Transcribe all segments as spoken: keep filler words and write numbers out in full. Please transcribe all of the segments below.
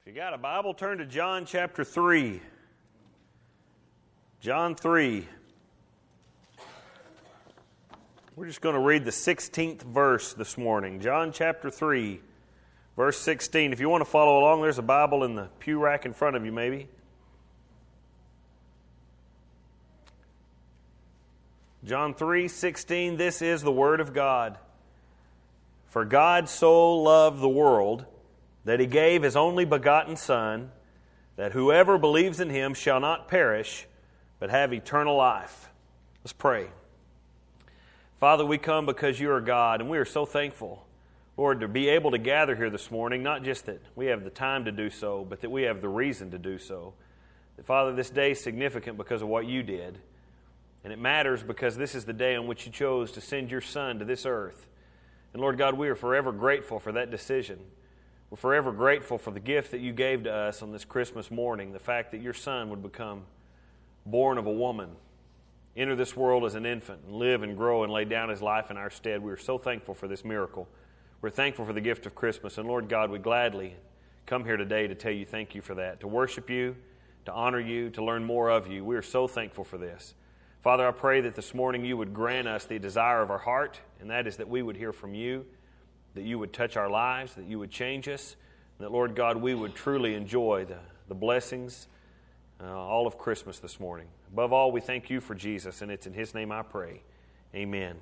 If you got a Bible, turn to John chapter three. John three. We're just going to read the sixteenth verse this morning. John chapter three, verse sixteen. If you want to follow along, there's a Bible in the pew rack in front of you maybe. John three sixteen, this is the Word of God. For God so loved the world that He gave His only begotten Son, that whoever believes in Him shall not perish, but have eternal life. Let's pray. Father, we come because You are God, and we are so thankful, Lord, to be able to gather here this morning, not just that we have the time to do so, but that we have the reason to do so. That, Father, this day is significant because of what You did, and it matters because this is the day on which You chose to send Your Son to this earth. And Lord God, we are forever grateful for that decision. We're forever grateful for the gift that You gave to us on this Christmas morning, the fact that Your Son would become born of a woman, enter this world as an infant, and live and grow and lay down His life in our stead. We are so thankful for this miracle. We're thankful for the gift of Christmas. And Lord God, we gladly come here today to tell You thank You for that, to worship You, to honor You, to learn more of You. We are so thankful for this. Father, I pray that this morning You would grant us the desire of our heart, and that is that we would hear from You, that You would touch our lives, that You would change us, and that, Lord God, we would truly enjoy the, the blessings, uh, all of Christmas this morning. Above all, we thank You for Jesus, and it's in His name I pray. Amen.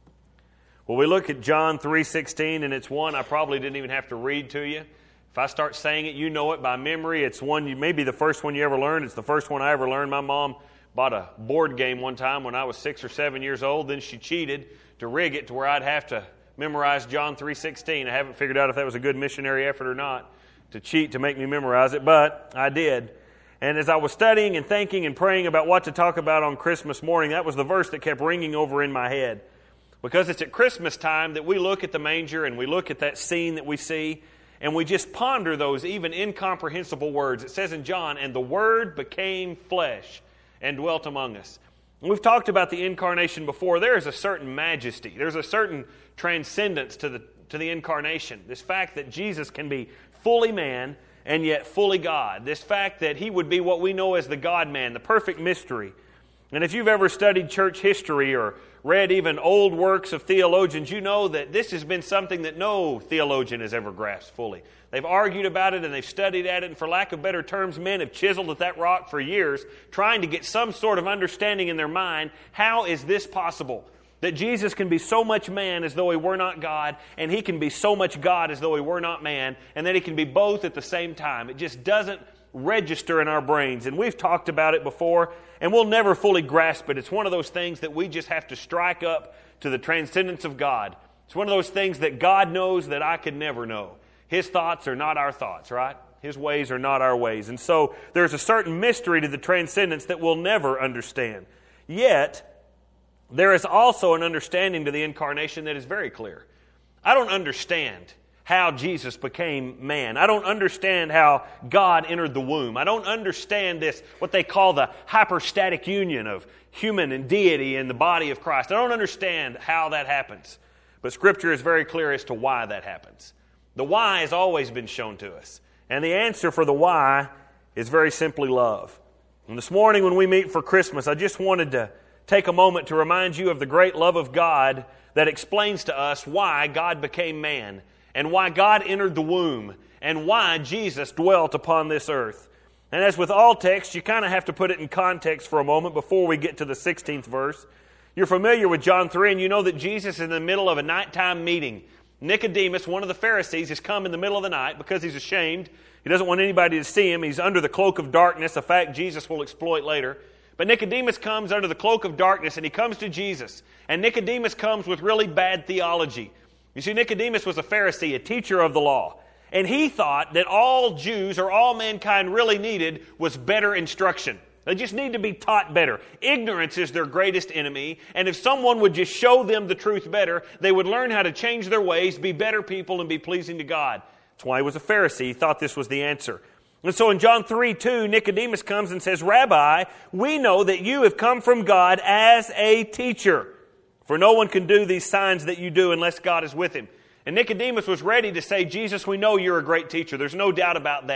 Well, we look at John three sixteen, and it's one I probably didn't even have to read to you. If I start saying it, you know it by memory. It's one, you maybe the first one you ever learned. It's the first one I ever learned. My mom bought a board game one time when I was six or seven years old. Then she cheated to rig it to where I'd have to memorize John three sixteen. I haven't figured out if that was a good missionary effort or not to cheat to make me memorize it, but I did. And as I was studying and thinking and praying about what to talk about on Christmas morning, that was the verse that kept ringing over in my head. Because it's at Christmas time that we look at the manger and we look at that scene that we see, and we just ponder those even incomprehensible words. It says in John, "And the Word became flesh and dwelt among us." We've talked about the incarnation before. There is a certain majesty. There's a certain transcendence to the to the incarnation. This fact that Jesus can be fully man and yet fully God. This fact that He would be what we know as the God-man, the perfect mystery. And if you've ever studied church history or read even old works of theologians, you know that this has been something that no theologian has ever grasped fully. They've argued about it and they've studied at it, and for lack of better terms, men have chiseled at that rock for years, trying to get some sort of understanding in their mind. How is this possible? That Jesus can be so much man as though He were not God, and He can be so much God as though He were not man, and that He can be both at the same time. It just doesn't register in our brains. And we've talked about it before, and we'll never fully grasp it. It's one of those things that we just have to strike up to the transcendence of God. It's one of those things that God knows that I could never know. His thoughts are not our thoughts, right? His ways are not our ways. And so there's a certain mystery to the transcendence that we'll never understand. Yet, there is also an understanding to the incarnation that is very clear. I don't understand how Jesus became man. I don't understand how God entered the womb. I don't understand this, what they call the hypostatic union of human and deity in the body of Christ. I don't understand how that happens. But Scripture is very clear as to why that happens. The why has always been shown to us. And the answer for the why is very simply love. And this morning when we meet for Christmas, I just wanted to take a moment to remind you of the great love of God that explains to us why God became man, and why God entered the womb, and why Jesus dwelt upon this earth. And as with all texts, you kind of have to put it in context for a moment before we get to the sixteenth verse. You're familiar with John three, and you know that Jesus is in the middle of a nighttime meeting. Nicodemus, one of the Pharisees, has come in the middle of the night because he's ashamed. He doesn't want anybody to see him. He's under the cloak of darkness, a fact Jesus will exploit later. But Nicodemus comes under the cloak of darkness, and he comes to Jesus. And Nicodemus comes with really bad theology. You see, Nicodemus was a Pharisee, a teacher of the law. And he thought that all Jews or all mankind really needed was better instruction. They just need to be taught better. Ignorance is their greatest enemy. And if someone would just show them the truth better, they would learn how to change their ways, be better people, and be pleasing to God. That's why he was a Pharisee. He thought this was the answer. And so in John three two, Nicodemus comes and says, "Rabbi, we know that you have come from God as a teacher. For no one can do these signs that you do unless God is with him." And Nicodemus was ready to say, "Jesus, we know you're a great teacher. There's no doubt about that.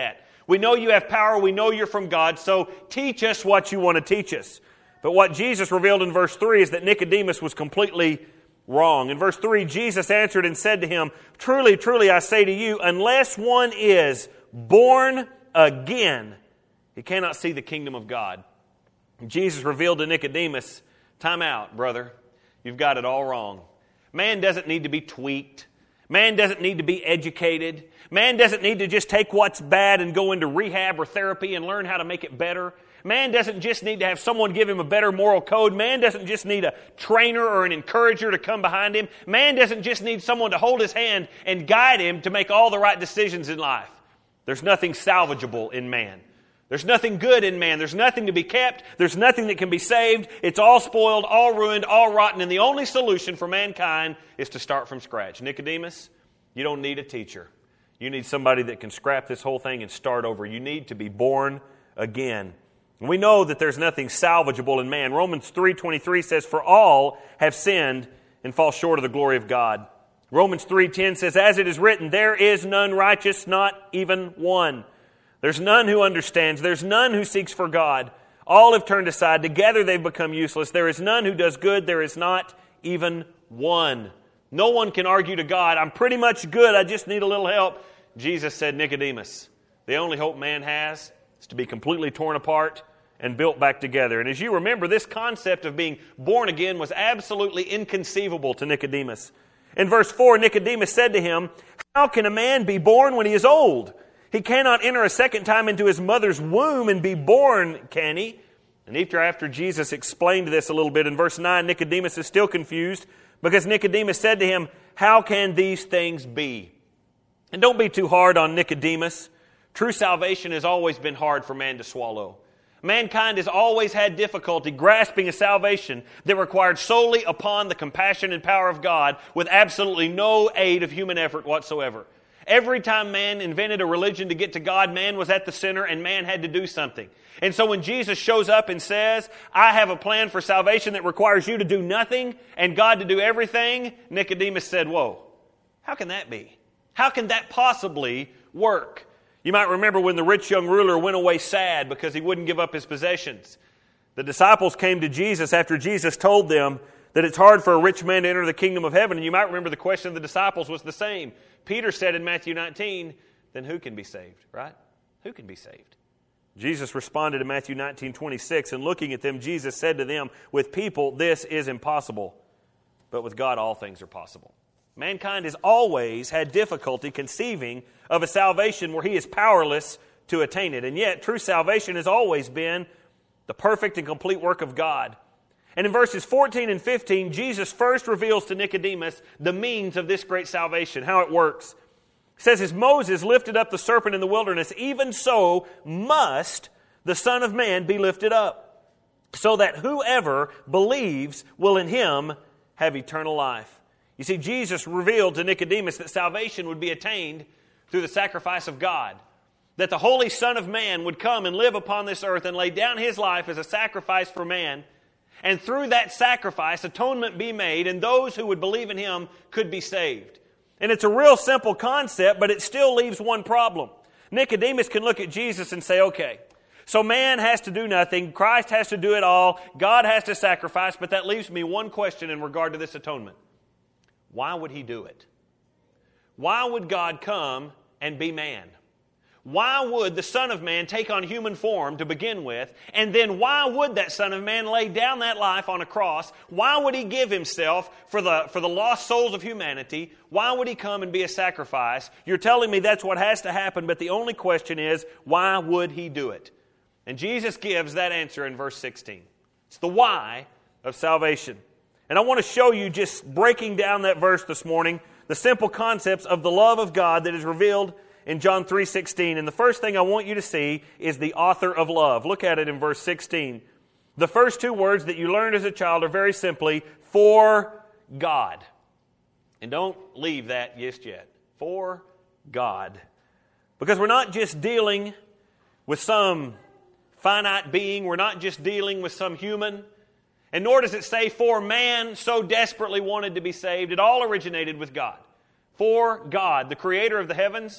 We know you have power. We know you're from God. So teach us what you want to teach us. But what Jesus revealed in verse three is that Nicodemus was completely wrong. In verse three, Jesus answered and said to him, "Truly, truly, I say to you, unless one is born again, he cannot see the kingdom of God." Jesus revealed to Nicodemus, time out, brother. You've got it all wrong. Man doesn't need to be tweaked. Man doesn't need to be educated. Man doesn't need to just take what's bad and go into rehab or therapy and learn how to make it better. Man doesn't just need to have someone give him a better moral code. Man doesn't just need a trainer or an encourager to come behind him. Man doesn't just need someone to hold his hand and guide him to make all the right decisions in life. There's nothing salvageable in man. There's nothing good in man. There's nothing to be kept. There's nothing that can be saved. It's all spoiled, all ruined, all rotten. And the only solution for mankind is to start from scratch. Nicodemus, you don't need a teacher. You need somebody that can scrap this whole thing and start over. You need to be born again. And we know that there's nothing salvageable in man. Romans three twenty-three says, "For all have sinned and fall short of the glory of God." Romans three ten says, "As it is written, there is none righteous, not even one. There's none who understands. There's none who seeks for God. All have turned aside. Together they've become useless. There is none who does good. There is not even one." No one can argue to God, "I'm pretty much good. I just need a little help." Jesus said, "Nicodemus, the only hope man has is to be completely torn apart and built back together." And as you remember, this concept of being born again was absolutely inconceivable to Nicodemus. In verse four, Nicodemus said to him, "How can a man be born when he is old? He cannot enter a second time into his mother's womb and be born, can he?" And after, after Jesus explained this a little bit, in verse nine, Nicodemus is still confused because Nicodemus said to him, "How can these things be?" And don't be too hard on Nicodemus. True salvation has always been hard for man to swallow. Mankind has always had difficulty grasping a salvation that required solely upon the compassion and power of God with absolutely no aid of human effort whatsoever. Every time man invented a religion to get to God, man was at the center and man had to do something. And so when Jesus shows up and says, "I have a plan for salvation that requires you to do nothing and God to do everything," Nicodemus said, "Whoa, how can that be? How can that possibly work?" You might remember when the rich young ruler went away sad because he wouldn't give up his possessions. The disciples came to Jesus after Jesus told them that it's hard for a rich man to enter the kingdom of heaven. And you might remember the question of the disciples was the same. Peter said in Matthew nineteen, "Then who can be saved?" Right? Who can be saved? Jesus responded in Matthew nineteen twenty-six, and looking at them, Jesus said to them, "With people this is impossible, but with God all things are possible." Mankind has always had difficulty conceiving of a salvation where he is powerless to attain it. And yet, true salvation has always been the perfect and complete work of God. And in verses fourteen and fifteen, Jesus first reveals to Nicodemus the means of this great salvation, how it works. It says, "As Moses lifted up the serpent in the wilderness, even so must the Son of Man be lifted up, so that whoever believes will in him have eternal life." You see, Jesus revealed to Nicodemus that salvation would be attained through the sacrifice of God. That the Holy Son of Man would come and live upon this earth and lay down His life as a sacrifice for man. And through that sacrifice, atonement be made, and those who would believe in Him could be saved. And it's a real simple concept, but it still leaves one problem. Nicodemus can look at Jesus and say, okay, so man has to do nothing, Christ has to do it all, God has to sacrifice, but that leaves me one question in regard to this atonement. Why would He do it? Why would God come and be man? Why would the Son of Man take on human form to begin with? And then why would that Son of Man lay down that life on a cross? Why would He give Himself for the, for the lost souls of humanity? Why would He come and be a sacrifice? You're telling me that's what has to happen, but the only question is, why would He do it? And Jesus gives that answer in verse sixteen. It's the why of salvation. And I want to show you, just breaking down that verse this morning, the simple concepts of the love of God that is revealed in John three sixteen. And the first thing I want you to see is the author of love. Look at it in verse sixteen. The first two words that you learned as a child are very simply, for God. And don't leave that just yet. For God. Because we're not just dealing with some finite being. We're not just dealing with some human. And nor does it say, for man so desperately wanted to be saved. It all originated with God. For God, the creator of the heavens,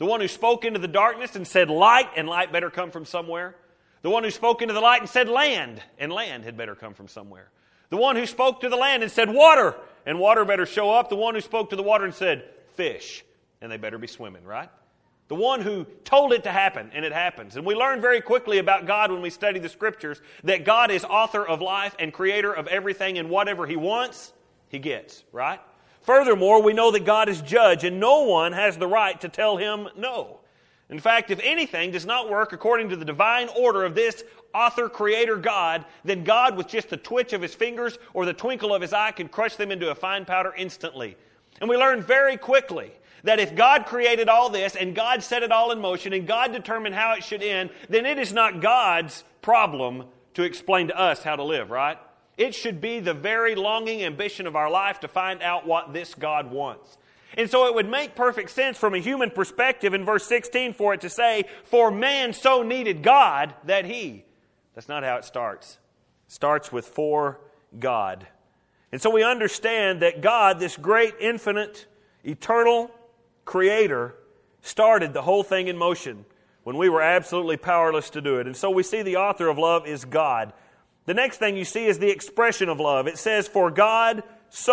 The one who spoke into the darkness and said light, and light better come from somewhere. The one who spoke into the light and said land, and land had better come from somewhere. The one who spoke to the land and said water, and water better show up. The one who spoke to the water and said fish, and they better be swimming, right? The one who told it to happen, and it happens. And we learn very quickly about God when we study the Scriptures that God is author of life and creator of everything, and whatever He wants, He gets, right? Furthermore, we know that God is judge, and no one has the right to tell Him no. In fact, if anything does not work according to the divine order of this author, creator God, then God, with just the twitch of His fingers or the twinkle of His eye, can crush them into a fine powder instantly. And we learn very quickly that if God created all this and God set it all in motion and God determined how it should end, then it is not God's problem to explain to us how to live, right? It should be the very longing ambition of our life to find out what this God wants. And so it would make perfect sense from a human perspective in verse sixteen for it to say, for man so needed God that He. That's not how it starts. It starts with for God. And so we understand that God, this great, infinite, eternal Creator, started the whole thing in motion when we were absolutely powerless to do it. And so we see the author of love is God. The next thing you see is the expression of love. It says, for God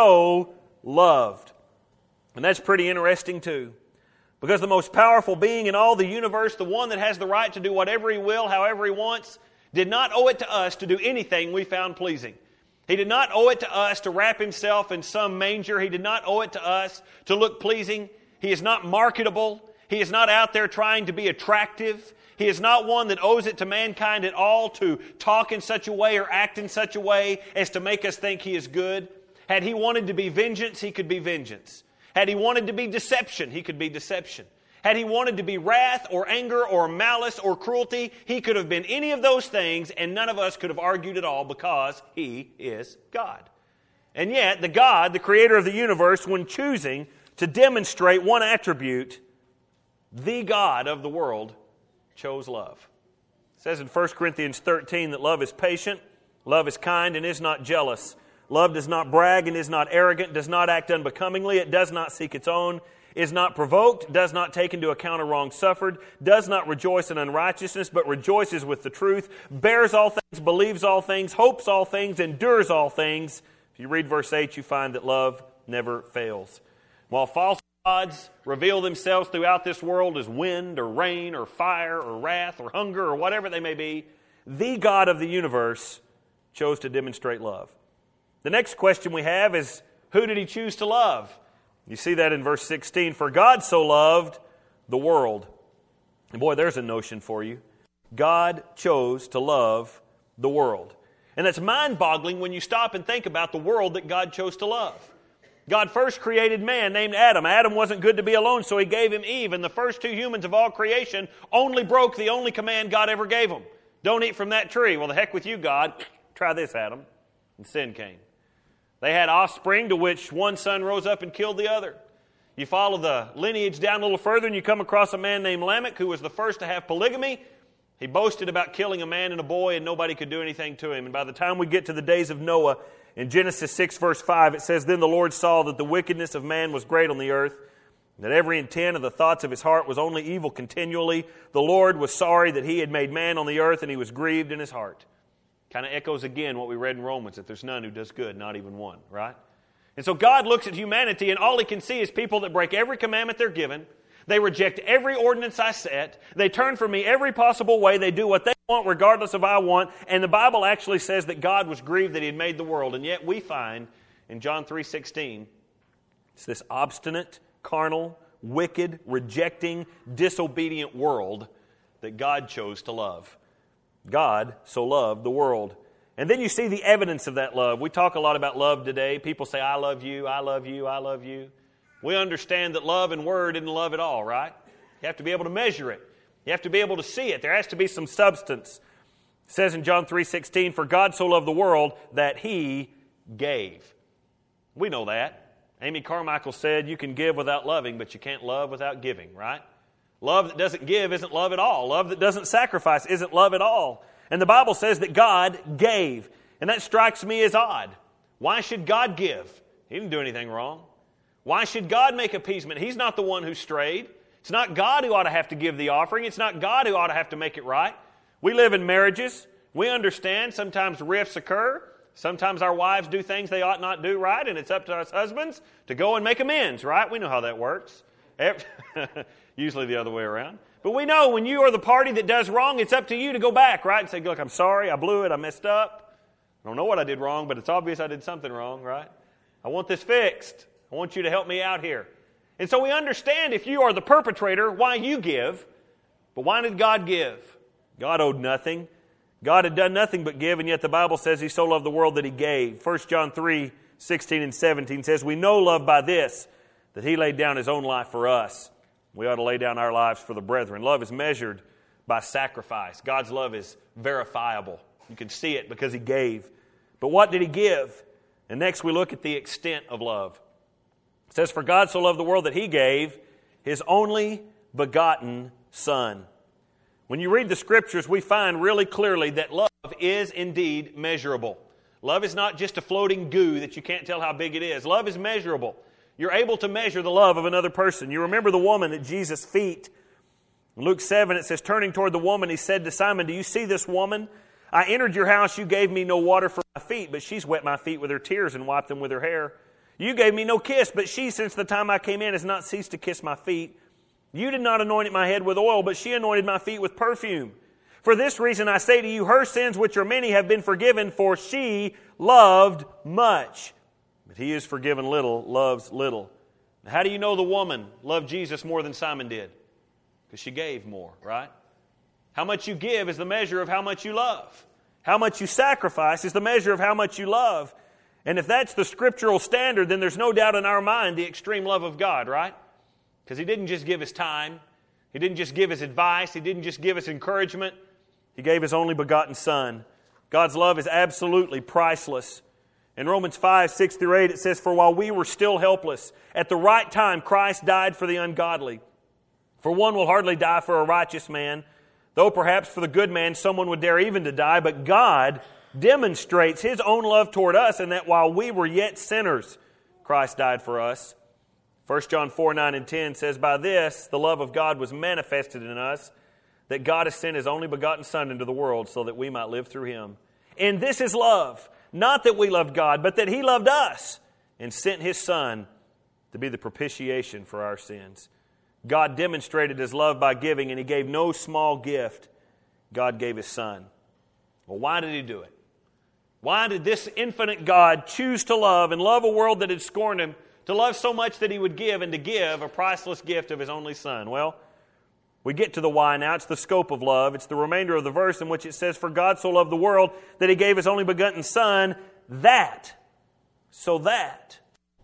so loved. And that's pretty interesting too. Because the most powerful being in all the universe, the one that has the right to do whatever He will, however He wants, did not owe it to us to do anything we found pleasing. He did not owe it to us to wrap Himself in some manger. He did not owe it to us to look pleasing. He is not marketable. He is not out there trying to be attractive. He is not one that owes it to mankind at all to talk in such a way or act in such a way as to make us think He is good. Had He wanted to be vengeance, He could be vengeance. Had He wanted to be deception, He could be deception. Had He wanted to be wrath or anger or malice or cruelty, He could have been any of those things, and none of us could have argued at all because He is God. And yet, the God, the Creator of the universe, when choosing to demonstrate one attribute, the God of the world chose love. It says in First Corinthians thirteen that love is patient, love is kind, and is not jealous. Love does not brag and is not arrogant, does not act unbecomingly, it does not seek its own, is not provoked, does not take into account a wrong suffered, does not rejoice in unrighteousness, but rejoices with the truth, bears all things, believes all things, hopes all things, endures all things. If you read verse eight, you find that love never fails. While false gods reveal themselves throughout this world as wind or rain or fire or wrath or hunger or whatever they may be, the God of the universe chose to demonstrate love. The next question we have is, who did He choose to love? You see that in verse sixteen. For God so loved the world. And boy, there's a notion for you. God chose to love the world. And that's mind-boggling when you stop and think about the world that God chose to love. God first created man named Adam. Adam wasn't good to be alone, so He gave him Eve. And the first two humans of all creation only broke the only command God ever gave them. Don't eat from that tree. Well, the heck with you, God. Try this, Adam. And sin came. They had offspring to which one son rose up and killed the other. You follow the lineage down a little further and you come across a man named Lamech who was the first to have polygamy. He boasted about killing a man and a boy and nobody could do anything to him. And by the time we get to the days of Noah, in Genesis six verse five, it says, Then the Lord saw that the wickedness of man was great on the earth, that every intent of the thoughts of his heart was only evil continually. The Lord was sorry that He had made man on the earth, and He was grieved in His heart. Kind of echoes again what we read in Romans, that there's none who does good, not even one, right? And so God looks at humanity, and all He can see is people that break every commandment they're given. They reject every ordinance I set. They turn from Me every possible way. They do what they want regardless of what I want. And the Bible actually says that God was grieved that He had made the world. And yet we find in John three sixteen, it's this obstinate, carnal, wicked, rejecting, disobedient world that God chose to love. God so loved the world. And then you see the evidence of that love. We talk a lot about love today. People say, I love you, I love you, I love you. We understand that love and word isn't love at all, right? You have to be able to measure it. You have to be able to see it. There has to be some substance. It says in John three sixteen, For God so loved the world that He gave. We know that. Amy Carmichael said, you can give without loving, but you can't love without giving, right? Love that doesn't give isn't love at all. Love that doesn't sacrifice isn't love at all. And the Bible says that God gave. And that strikes me as odd. Why should God give? He didn't do anything wrong. Why should God make appeasement? He's not the one who strayed. It's not God who ought to have to give the offering. It's not God who ought to have to make it right. We live in marriages. We understand sometimes rifts occur. Sometimes our wives do things they ought not do right, and it's up to us husbands to go and make amends, right? We know how that works. Usually the other way around. But we know when you are the party that does wrong, it's up to you to go back, right? And say, look, I'm sorry, I blew it, I messed up. I don't know what I did wrong, but it's obvious I did something wrong, right? I want this fixed. I want you to help me out here. And so we understand if you are the perpetrator, why you give. But why did God give? God owed nothing. God had done nothing but give, and yet the Bible says He so loved the world that He gave. First John three, sixteen and seventeen says, we know love by this, that He laid down His own life for us. We ought to lay down our lives for the brethren. Love is measured by sacrifice. God's love is verifiable. You can see it because He gave. But what did He give? And next we look at the extent of love. It says, for God so loved the world that He gave His only begotten Son. When you read the Scriptures, we find really clearly that love is indeed measurable. Love is not just a floating goo that you can't tell how big it is. Love is measurable. You're able to measure the love of another person. You remember the woman at Jesus' feet. In Luke seven, it says, turning toward the woman, He said to Simon, do you see this woman? I entered your house, you gave me no water for my feet, but she's wet my feet with her tears and wiped them with her hair. You gave me no kiss, but she, since the time I came in, has not ceased to kiss my feet. You did not anoint my head with oil, but she anointed my feet with perfume. For this reason I say to you, her sins, which are many, have been forgiven, for she loved much. But he who is forgiven little loves little. Now, how do you know the woman loved Jesus more than Simon did? Because she gave more, right? How much you give is the measure of how much you love. How much you sacrifice is the measure of how much you love. And if that's the scriptural standard, then there's no doubt in our mind the extreme love of God, right? Because He didn't just give His time. He didn't just give His advice. He didn't just give us encouragement. He gave His only begotten Son. God's love is absolutely priceless. In Romans five, six through eight, it says, for while we were still helpless, at the right time Christ died for the ungodly. For one will hardly die for a righteous man, though perhaps for the good man someone would dare even to die. But God demonstrates His own love toward us in that while we were yet sinners, Christ died for us. First John four, nine and ten says, by this the love of God was manifested in us, that God has sent His only begotten Son into the world so that we might live through Him. And this is love, not that we loved God, but that He loved us and sent His Son to be the propitiation for our sins. God demonstrated His love by giving, and He gave no small gift. God gave His Son. Well, why did He do it? Why did this infinite God choose to love and love a world that had scorned Him, to love so much that He would give, and to give a priceless gift of His only Son? Well, we get to the why now. It's the scope of love. It's the remainder of the verse in which it says, for God so loved the world that He gave His only begotten Son, that, so that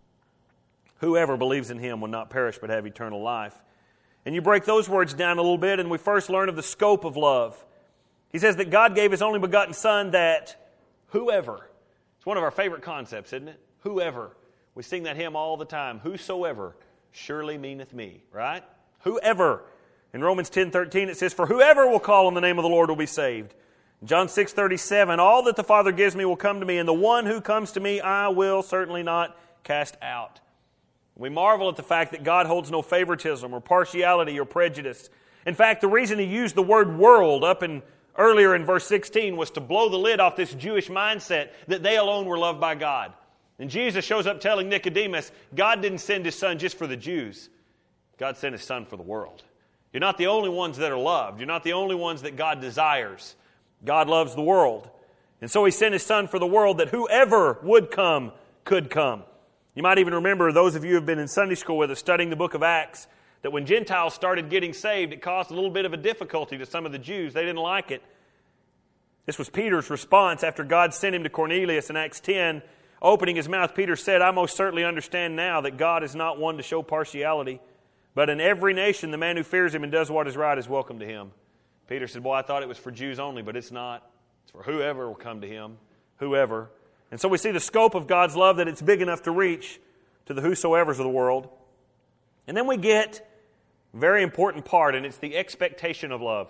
whoever believes in Him will not perish but have eternal life. And you break those words down a little bit, and we first learn of the scope of love. He says that God gave His only begotten Son that whoever. It's one of our favorite concepts, isn't it? Whoever. We sing that hymn all the time. Whosoever surely meaneth me, right? Whoever. In Romans ten thirteen it says, for whoever will call on the name of the Lord will be saved. In John six thirty-seven, all that the Father gives me will come to me, and the one who comes to me I will certainly not cast out. We marvel at the fact that God holds no favoritism or partiality or prejudice. In fact, the reason He used the word world up in earlier in verse sixteen was to blow the lid off this Jewish mindset that they alone were loved by God. And Jesus shows up telling Nicodemus, God didn't send His Son just for the Jews. God sent His Son for the world. You're not the only ones that are loved. You're not the only ones that God desires. God loves the world. And so He sent His Son for the world that whoever would come could come. You might even remember, those of you who have been in Sunday school with us studying the book of Acts, that when Gentiles started getting saved, it caused a little bit of a difficulty to some of the Jews. They didn't like it. This was Peter's response after God sent him to Cornelius in Acts ten. Opening his mouth, Peter said, I most certainly understand now that God is not one to show partiality, but in every nation the man who fears Him and does what is right is welcome to Him. Peter said, boy, I thought it was for Jews only, but it's not. It's for whoever will come to Him. Whoever. And so we see the scope of God's love, that it's big enough to reach to the whosoevers of the world. And then we get a very important part, and it's the expectation of love.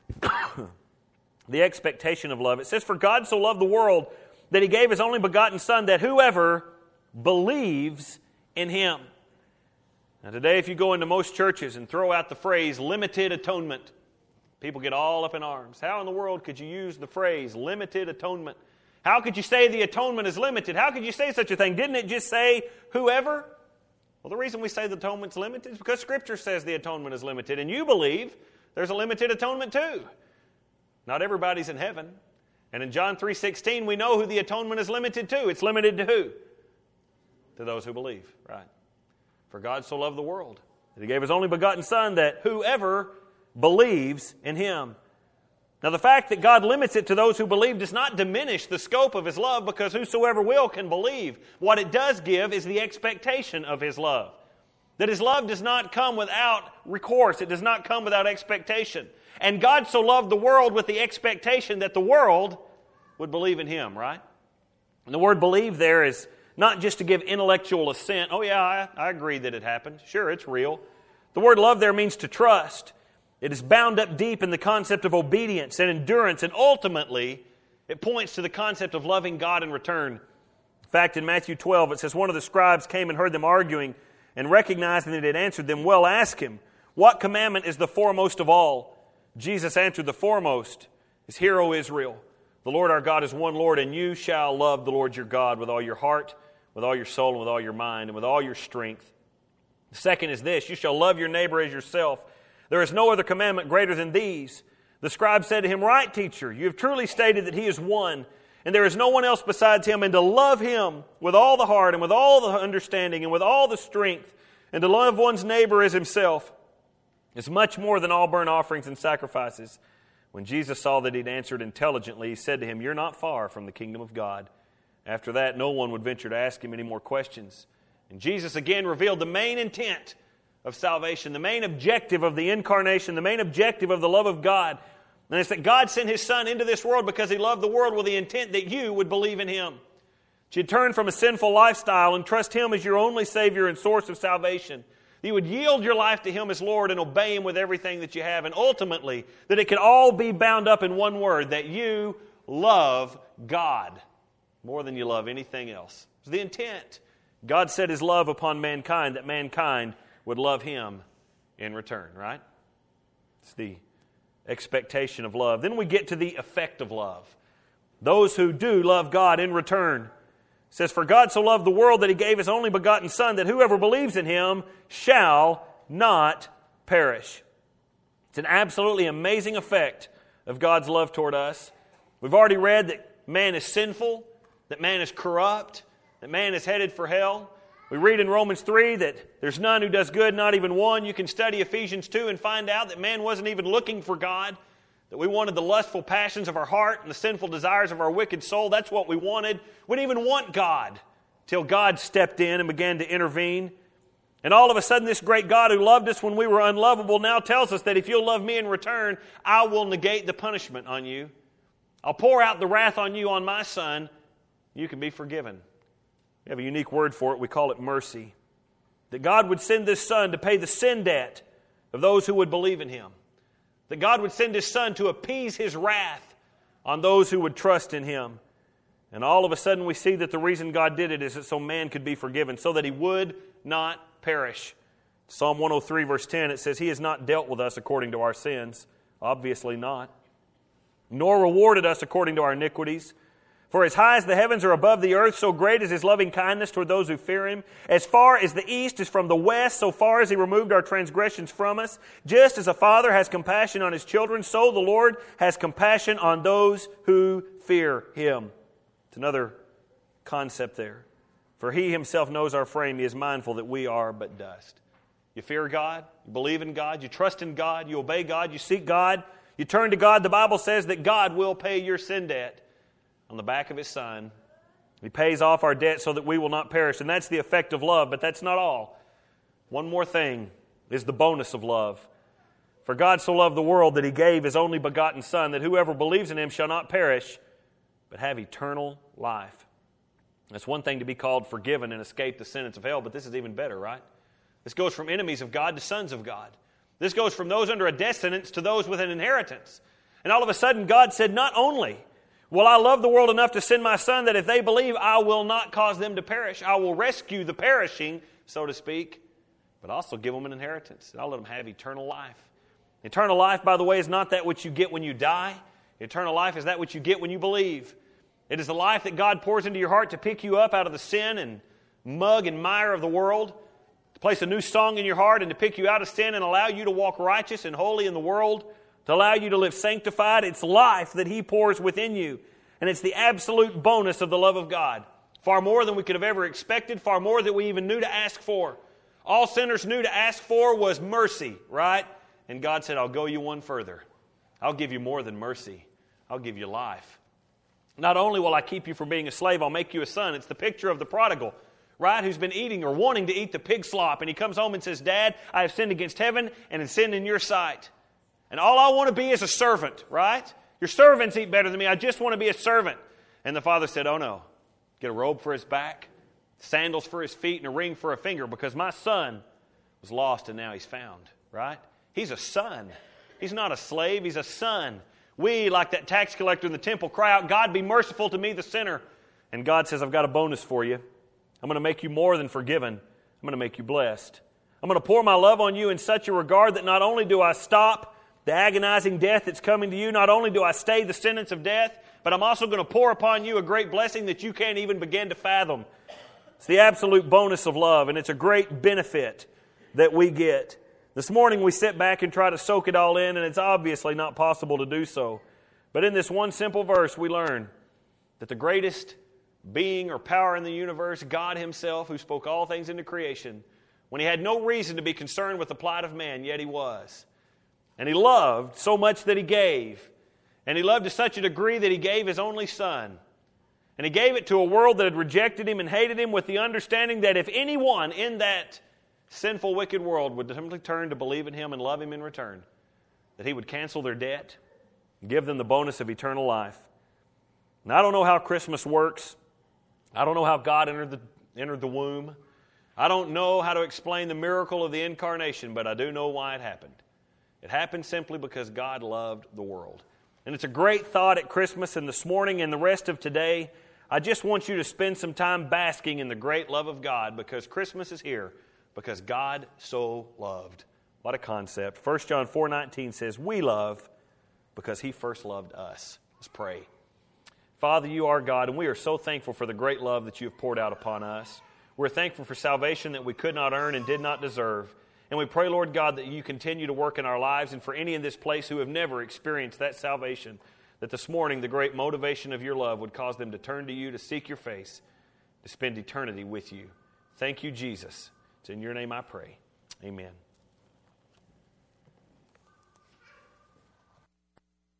The expectation of love. It says, for God so loved the world that He gave His only begotten Son, that whoever believes in Him. Now today, if you go into most churches and throw out the phrase limited atonement, people get all up in arms. How in the world could you use the phrase limited atonement? How could you say the atonement is limited? How could you say such a thing? Didn't it just say whoever? Well, the reason we say the atonement's limited is because Scripture says the atonement is limited, and you believe there's a limited atonement too. Not everybody's in heaven. And in John three sixteen, we know who the atonement is limited to. It's limited to who? To those who believe, right? For God so loved the world that He gave His only begotten Son, that whoever believes in Him. Now the fact that God limits it to those who believe does not diminish the scope of His love, because whosoever will can believe. What it does give is the expectation of His love. That His love does not come without recourse. It does not come without expectation. And God so loved the world with the expectation that the world would believe in Him, right? And the word believe there is not just to give intellectual assent. Oh yeah, I, I agree that it happened. Sure, it's real. The word love there means to trust. It is bound up deep in the concept of obedience and endurance, and ultimately, it points to the concept of loving God in return. In fact, in Matthew twelve, it says, one of the scribes came and heard them arguing, and recognizing that it had answered them well, asked Him, what commandment is the foremost of all? Jesus answered, the foremost is, Hear, O Israel, the Lord our God is one Lord, and you shall love the Lord your God with all your heart, with all your soul, and with all your mind, and with all your strength. The second is this, you shall love your neighbor as yourself. There is no other commandment greater than these. The scribe said to Him, right, teacher, you have truly stated that He is one, and there is no one else besides Him, and to love Him with all the heart, and with all the understanding, and with all the strength, and to love one's neighbor as himself, is much more than all burnt offerings and sacrifices. When Jesus saw that he'd answered intelligently, He said to him, you're not far from the kingdom of God. After that, no one would venture to ask Him any more questions. And Jesus again revealed the main intent of salvation, the main objective of the incarnation, the main objective of the love of God. And it's that God sent His Son into this world because He loved the world with the intent that you would believe in Him. That you'd turn from a sinful lifestyle and trust Him as your only Savior and source of salvation. That you would yield your life to Him as Lord and obey Him with everything that you have. And ultimately, that it could all be bound up in one word, that you love God more than you love anything else. It's the intent. God set His love upon mankind, that mankind would love Him in return, right? It's the expectation of love. Then we get to the effect of love. Those who do love God in return. It says, for God so loved the world that He gave His only begotten Son, that whoever believes in Him shall not perish. It's an absolutely amazing effect of God's love toward us. We've already read that man is sinful, that man is corrupt, that man is headed for hell. We read in Romans three that there's none who does good, not even one. You can study Ephesians two and find out that man wasn't even looking for God, that we wanted the lustful passions of our heart and the sinful desires of our wicked soul. That's what we wanted. We didn't even want God till God stepped in and began to intervene. And all of a sudden, this great God who loved us when we were unlovable now tells us that if you'll love me in return, I will negate the punishment on you. I'll pour out the wrath on you on my Son. You can be forgiven. We have a unique word for it. We call it mercy. That God would send this Son to pay the sin debt of those who would believe in Him. That God would send His Son to appease His wrath on those who would trust in Him. And all of a sudden we see that the reason God did it is that so man could be forgiven, so that he would not perish. Psalm one oh three verse ten, it says, He has not dealt with us according to our sins. Obviously not. Nor rewarded us according to our iniquities. For as high as the heavens are above the earth, so great is His loving kindness toward those who fear Him. As far as the east is from the west, so far as He removed our transgressions from us. Just as a father has compassion on his children, so the Lord has compassion on those who fear Him. It's another concept there. For He Himself knows our frame. He is mindful that we are but dust. You fear God, you believe in God, you trust in God, you obey God, you seek God, you turn to God. The Bible says that God will pay your sin debt on the back of His Son. He pays off our debt so that we will not perish. And that's the effect of love, but that's not all. One more thing is the bonus of love. For God so loved the world that He gave His only begotten Son, that whoever believes in Him shall not perish, but have eternal life. It's one thing to be called forgiven and escape the sentence of hell, but this is even better, right? This goes from enemies of God to sons of God. This goes from those under a death sentence to those with an inheritance. And all of a sudden God said, not only will I love the world enough to send my Son that if they believe, I will not cause them to perish. I will rescue the perishing, so to speak. but also give them an inheritance. And I'll let them have eternal life. Eternal life, by the way, is not that which you get when you die. Eternal life is that which you get when you believe. It is the life that God pours into your heart to pick you up out of the sin and mug and mire of the world, to place a new song in your heart and to pick you out of sin and allow you to walk righteous and holy in the world, to allow you to live sanctified. It's life that He pours within you. And it's the absolute bonus of the love of God. Far more than we could have ever expected, far more than we even knew to ask for. All sinners knew to ask for was mercy, right? And God said, I'll go you one further. I'll give you more than mercy. I'll give you life. Not only will I keep you from being a slave, I'll make you a son. It's the picture of the prodigal, right, who's been eating or wanting to eat the pig slop. And he comes home and says, Dad, I have sinned against heaven and have sinned in your sight. And all I want to be is a servant, right? Your servants eat better than me. I just want to be a servant. And the father said, oh no. Get a robe for his back, sandals for his feet, and a ring for a finger, because my son was lost and now he's found, right? He's a son. He's not a slave. He's a son. We, like that tax collector in the temple, cry out, God, be merciful to me, the sinner. And God says, I've got a bonus for you. I'm going to make you more than forgiven. I'm going to make you blessed. I'm going to pour my love on you in such a regard that not only do I stop the agonizing death that's coming to you, not only do I stay the sentence of death, but I'm also going to pour upon you a great blessing that you can't even begin to fathom. It's the absolute bonus of love, and it's a great benefit that we get. This morning we sit back and try to soak it all in, and it's obviously not possible to do so. But in this one simple verse, we learn that the greatest being or power in the universe, God Himself, who spoke all things into creation, when He had no reason to be concerned with the plight of man, yet He was. And He loved so much that He gave. And He loved to such a degree that He gave His only Son. And He gave it to a world that had rejected Him and hated Him, with the understanding that if anyone in that sinful, wicked world would simply turn to believe in Him and love Him in return, that He would cancel their debt and give them the bonus of eternal life. And I don't know how Christmas works. I don't know how God entered the, entered the womb. I don't know how to explain the miracle of the incarnation, but I do know why it happened. It happened simply because God loved the world. And it's a great thought at Christmas, and this morning and the rest of today, I just want you to spend some time basking in the great love of God, because Christmas is here, because God so loved. What a concept. First John four nineteen says, we love because He first loved us. Let's pray. Father, You are God, and we are so thankful for the great love that You have poured out upon us. We're thankful for salvation that we could not earn and did not deserve. And we pray, Lord God, that You continue to work in our lives, and for any in this place who have never experienced that salvation, that this morning the great motivation of Your love would cause them to turn to You, to seek Your face, to spend eternity with You. Thank You, Jesus. It's in Your name I pray. Amen.